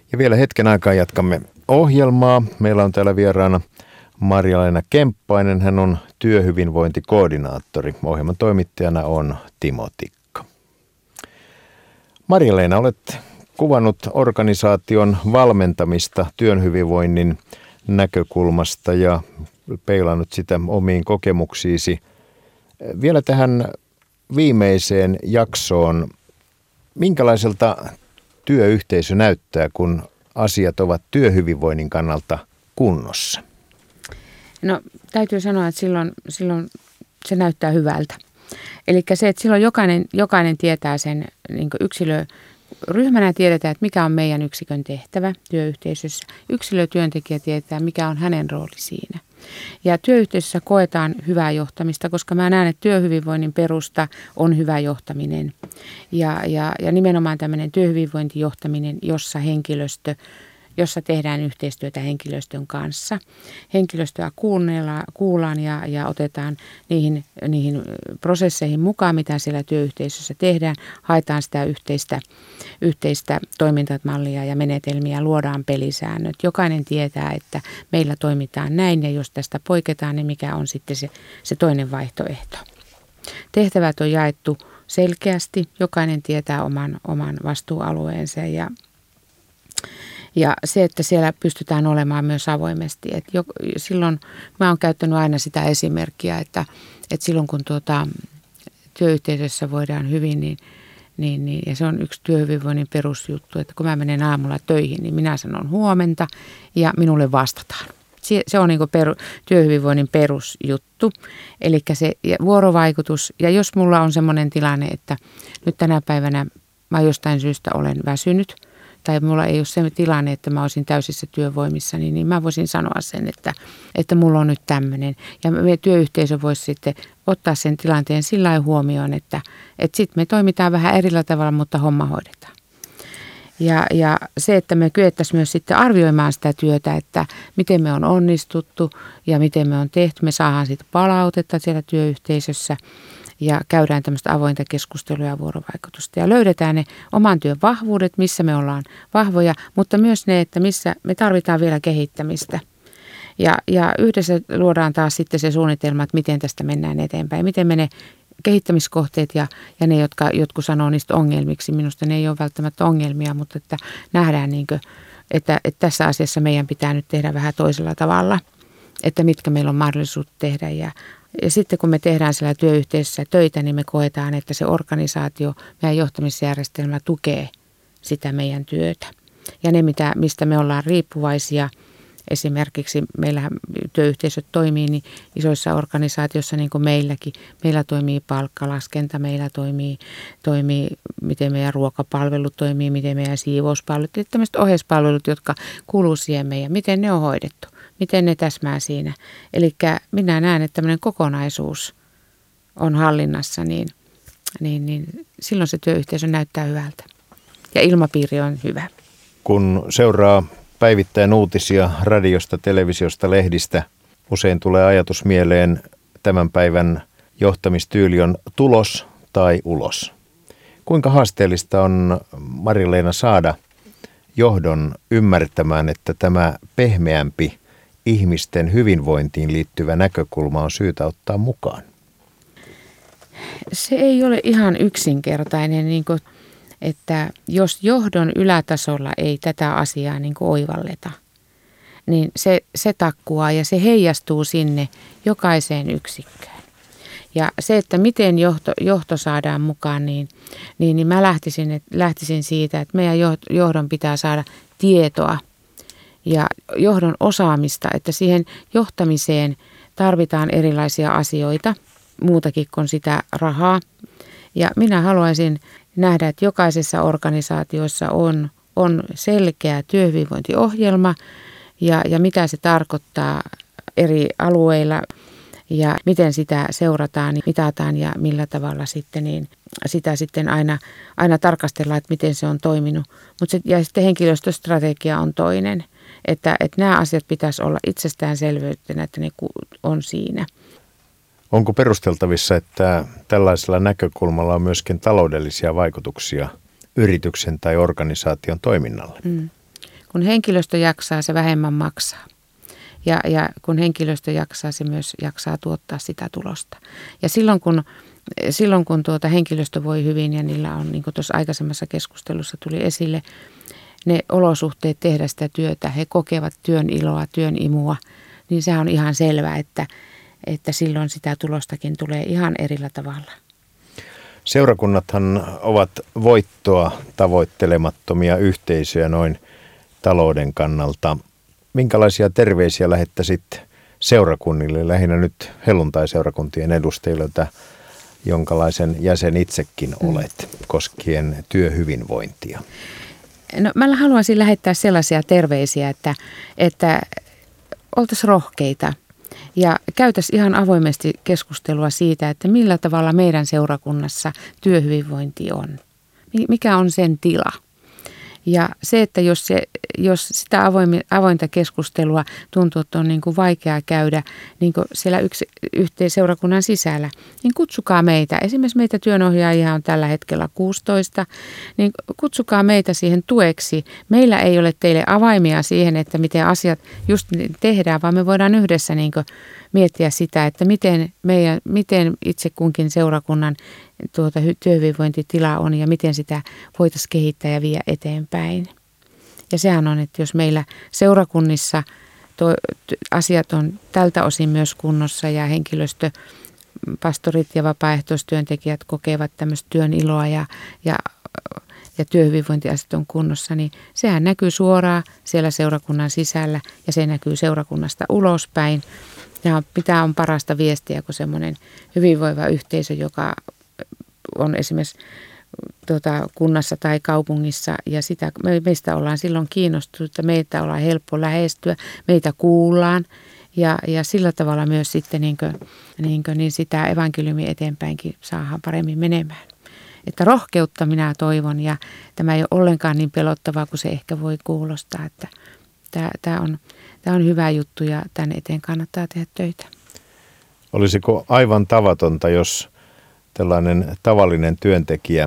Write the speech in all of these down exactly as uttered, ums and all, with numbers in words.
Ja vielä hetken aikaa jatkamme ohjelmaa. Meillä on täällä vieraana Marja-Leena Kemppainen. Hän on työhyvinvointikoordinaattori. Ohjelman toimittajana on Timo Tikka. Marja-Leena, olet kuvannut organisaation valmentamista työhyvinvoinnin näkökulmasta ja peilannut sitä omiin kokemuksiisi. Vielä tähän viimeiseen jaksoon. Minkälaiselta työyhteisö näyttää, kun asiat ovat työhyvinvoinnin kannalta kunnossa? No täytyy sanoa, että silloin, silloin se näyttää hyvältä. Eli se, että silloin jokainen, jokainen tietää sen niin kuin yksilöryhmänä tiedetään, että mikä on meidän yksikön tehtävä työyhteisössä. Yksilötyöntekijä tietää, mikä on hänen rooli siinä. Ja työyhteisössä koetaan hyvää johtamista, koska mä näen, että työhyvinvoinnin perusta on hyvä johtaminen. Ja, ja, ja nimenomaan tämmöinen työhyvinvointijohtaminen, jossa henkilöstö, jossa tehdään yhteistyötä henkilöstön kanssa. Henkilöstöä kuullaan ja, ja otetaan niihin, niihin prosesseihin mukaan, mitä siellä työyhteisössä tehdään. Haetaan sitä yhteistä, yhteistä toimintamallia ja menetelmiä, luodaan pelisäännöt. Jokainen tietää, että meillä toimitaan näin ja jos tästä poiketaan, niin mikä on sitten se, se toinen vaihtoehto. Tehtävät on jaettu selkeästi. Jokainen tietää oman, oman vastuualueensa ja Ja se, että siellä pystytään olemaan myös avoimesti. Et jo, silloin mä oon käyttänyt aina sitä esimerkkiä, että, että silloin kun tuota, työyhteisössä voidaan hyvin, niin, niin, niin, ja se on yksi työhyvinvoinnin perusjuttu, että kun mä menen aamulla töihin, niin minä sanon huomenta ja minulle vastataan. Se, se on niin kuin peru, työhyvinvoinnin perusjuttu, eli se vuorovaikutus. Ja jos mulla on semmoinen tilanne, että nyt tänä päivänä mä jostain syystä olen väsynyt, tai mulla ei ole se tilanne, että mä olisin täysissä työvoimissa, niin, niin mä voisin sanoa sen, että, että mulla on nyt tämmöinen. Ja me työyhteisö voisi sitten ottaa sen tilanteen sillä lailla huomioon, että, että sitten me toimitaan vähän erillä tavalla, mutta homma hoidetaan. Ja, ja se, että me kyettäisiin myös sitten arvioimaan sitä työtä, että miten me on onnistuttu ja miten me on tehty. Me saadaan siitä palautetta siellä työyhteisössä. Ja käydään tämmöistä avointa keskustelua ja vuorovaikutusta. Ja löydetään ne oman työn vahvuudet, missä me ollaan vahvoja, mutta myös ne, että missä me tarvitaan vielä kehittämistä. Ja, ja yhdessä luodaan taas sitten se suunnitelma, että miten tästä mennään eteenpäin. Miten me ne kehittämiskohteet ja, ja ne, jotka jotkut sanoo niistä ongelmiksi. Minusta ne ei ole välttämättä ongelmia, mutta että nähdään, niin kuin, että, että tässä asiassa meidän pitää nyt tehdä vähän toisella tavalla. Että mitkä meillä on mahdollisuus tehdä ja Ja sitten kun me tehdään siellä työyhteisössä töitä, niin me koetaan, että se organisaatio, meidän johtamisjärjestelmä tukee sitä meidän työtä. Ja ne, mitä, mistä me ollaan riippuvaisia, esimerkiksi meillähän työyhteisöt toimii niin isoissa organisaatioissa niin kuin meilläkin. Meillä toimii palkkalaskenta, meillä toimii, toimii miten meidän ruokapalvelut toimii, miten meidän siivouspalvelut, ja tämmöiset oheispalvelut, jotka kuuluu siihen meidän, miten ne on hoidettu. Miten ne täsmää siinä. Eli minä näen, että tämmöinen kokonaisuus on hallinnassa, niin, niin, niin silloin se työyhteisö näyttää hyvältä. Ja ilmapiiri on hyvä. Kun seuraa päivittäin uutisia radiosta, televisiosta, lehdistä, usein tulee ajatus mieleen tämän päivän johtamistyyli on tulos tai ulos. Kuinka haasteellista on, Marja-Leena, saada johdon ymmärtämään, että tämä pehmeämpi ihmisten hyvinvointiin liittyvä näkökulma on syytä ottaa mukaan? Se ei ole ihan yksinkertainen, niin kuin, että jos johdon ylätasolla ei tätä asiaa niin kuin oivalleta, niin se, se takkuaa ja se heijastuu sinne jokaiseen yksikköön. Ja se, että miten johto, johto saadaan mukaan, niin, niin, niin mä lähtisin, että, lähtisin siitä, että meidän johdon pitää saada tietoa ja johdon osaamista, että siihen johtamiseen tarvitaan erilaisia asioita, muutakin kuin sitä rahaa. Ja minä haluaisin nähdä, että jokaisessa organisaatiossa on, on selkeä työhyvinvointiohjelma ja, ja mitä se tarkoittaa eri alueilla ja miten sitä seurataan, mitataan ja millä tavalla sitten, niin sitä sitten aina, aina tarkastellaan, että miten se on toiminut. Mut se, ja sitten henkilöstöstrategia on toinen, että, että nämä asiat pitäisi olla itsestäänselvyytenä, että ne on siinä. Onko perusteltavissa, että tällaisella näkökulmalla on myöskin taloudellisia vaikutuksia yrityksen tai organisaation toiminnalle? Mm. kun henkilöstö jaksaa, se vähemmän maksaa. Ja, ja kun henkilöstö jaksaa, se myös jaksaa tuottaa sitä tulosta. Ja silloin kun, silloin, kun tuota henkilöstö voi hyvin ja niillä on, niin kuin tuossa aikaisemmassa keskustelussa tuli esille, ne olosuhteet tehdä sitä työtä, he kokevat työn iloa, työn imua, niin se on ihan selvää, että, että silloin sitä tulostakin tulee ihan erillä tavalla. Seurakunnathan ovat voittoa tavoittelemattomia yhteisöjä noin talouden kannalta. Minkälaisia terveisiä lähettäisit seurakunnille, lähinnä nyt helluntai-seurakuntien edustajille, jonkalaisen jäsen itsekin olet, koskien työhyvinvointia? No, mä haluaisin lähettää sellaisia terveisiä, että, että oltaisiin rohkeita ja käytäisiin ihan avoimesti keskustelua siitä, että millä tavalla meidän seurakunnassa työhyvinvointi on. Mikä on sen tila? Ja se, että jos, se, jos sitä avointa keskustelua tuntuu, että on niin kuin vaikea käydä niin kuin siellä yksi, yhteen seurakunnan sisällä, niin kutsukaa meitä. Esimerkiksi meitä työnohjaajia on tällä hetkellä kuusitoista, niin kutsukaa meitä siihen tueksi. Meillä ei ole teille avaimia siihen, että miten asiat just tehdään, vaan me voidaan yhdessä niin kuin miettiä sitä, että miten, meidän, miten itse kunkin seurakunnan tuota, työhyvinvointitila on ja miten sitä voitaisiin kehittää ja viedä eteenpäin. Ja sehän on, että jos meillä seurakunnissa to, asiat on tältä osin myös kunnossa ja henkilöstö, pastorit ja vapaaehtoistyöntekijät kokevat tämmöistä työn iloa ja, ja, ja työhyvinvointiasiat on kunnossa, niin sehän näkyy suoraan siellä seurakunnan sisällä ja se näkyy seurakunnasta ulospäin. Ja mitä on parasta viestiä kuin semmoinen hyvinvoiva yhteisö, joka on esimerkiksi tuota, kunnassa tai kaupungissa ja sitä, me, meistä ollaan silloin kiinnostuneita, meitä ollaan helppo lähestyä, meitä kuullaan ja, ja sillä tavalla myös sitten niin kuin, niin kuin, niin sitä evankeliumia eteenpäinkin saadaan paremmin menemään. Että rohkeutta minä toivon ja tämä ei ole ollenkaan niin pelottavaa kuin se ehkä voi kuulostaa, että tämä, tämä on... Tämä on hyvä juttu ja tämän eteen kannattaa tehdä töitä. Olisiko aivan tavatonta, jos tällainen tavallinen työntekijä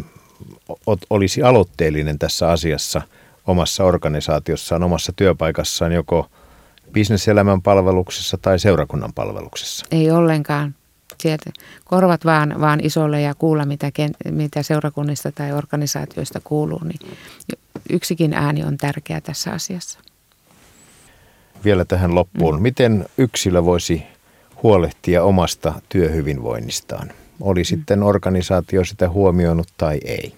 olisi aloitteellinen tässä asiassa omassa organisaatiossaan, omassa työpaikassaan, joko bisneselämän palveluksessa tai seurakunnan palveluksessa? Ei ollenkaan. Sieltä korvat vaan, vaan isolle ja kuulla, mitä, mitä seurakunnista tai organisaatioista kuuluu. Niin yksikin ääni on tärkeä tässä asiassa. Vielä tähän loppuun. Miten yksilö voisi huolehtia omasta työhyvinvoinnistaan? Oli sitten organisaatio sitä huomioinut tai ei?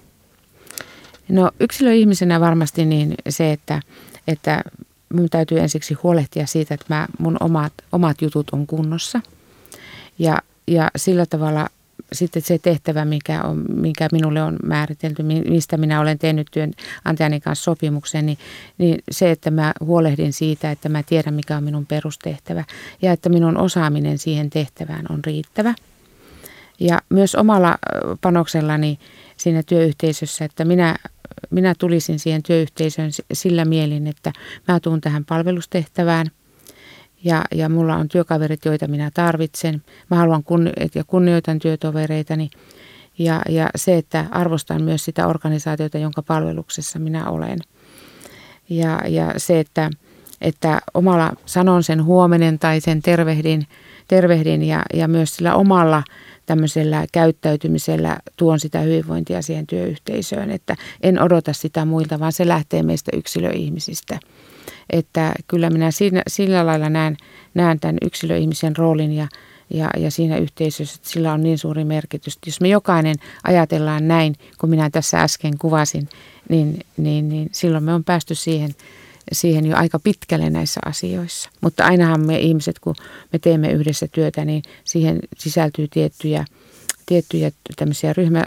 No yksilöihmisenä varmasti niin se, että, että minun täytyy ensiksi huolehtia siitä, että mä, mun omat, omat jutut on kunnossa. Ja, ja sillä tavalla sitten se tehtävä, mikä, on, mikä minulle on määritelty, mistä minä olen tehnyt työnantajani kanssa sopimuksen, niin, niin se, että mä huolehdin siitä, että mä tiedän, mikä on minun perustehtävä ja että minun osaaminen siihen tehtävään on riittävä. Ja myös omalla panoksellani siinä työyhteisössä, että minä, minä tulisin siihen työyhteisöön sillä mielin, että mä tuun tähän palvelustehtävään. Ja, ja mulla on työkaverit, joita minä tarvitsen. Mä haluan kunni- ja kunnioitan työtovereitani. Ja, ja se, että arvostan myös sitä organisaatiota, jonka palveluksessa minä olen. Ja, ja se, että, että omalla sanon sen huomenen tai sen tervehdin, tervehdin ja, ja myös sillä omalla tämmöisellä käyttäytymisellä tuon sitä hyvinvointia siihen työyhteisöön. Että en odota sitä muilta, vaan se lähtee meistä yksilöihmisistä. Että kyllä minä siinä, sillä lailla näen, näen tämän yksilöihmisen roolin ja, ja, ja siinä yhteisössä, että sillä on niin suuri merkitys. Jos me jokainen ajatellaan näin, kun minä tässä äsken kuvasin, niin, niin, niin silloin me on päästy siihen, siihen jo aika pitkälle näissä asioissa. Mutta ainahan me ihmiset, kun me teemme yhdessä työtä, niin siihen sisältyy tiettyjä, tiettyjä tämmöisiä ryhmä,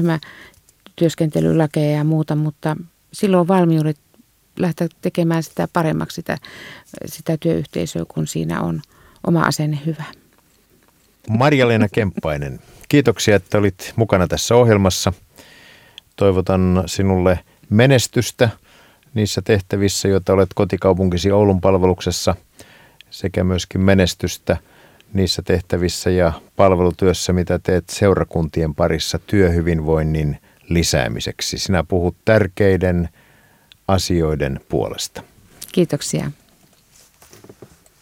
ryhmätyöskentelylakeja ja muuta, mutta silloin on valmiudet lähteä tekemään sitä paremmaksi sitä, sitä työyhteisöä, kun siinä on oma asenne hyvä. Marja-Leena Kemppainen, kiitoksia, että olit mukana tässä ohjelmassa. Toivotan sinulle menestystä niissä tehtävissä, joita olet kotikaupunkisi Oulun palveluksessa, sekä myöskin menestystä niissä tehtävissä ja palvelutyössä, mitä teet seurakuntien parissa työhyvinvoinnin lisäämiseksi. Sinä puhut tärkeiden asioiden puolesta. Kiitoksia.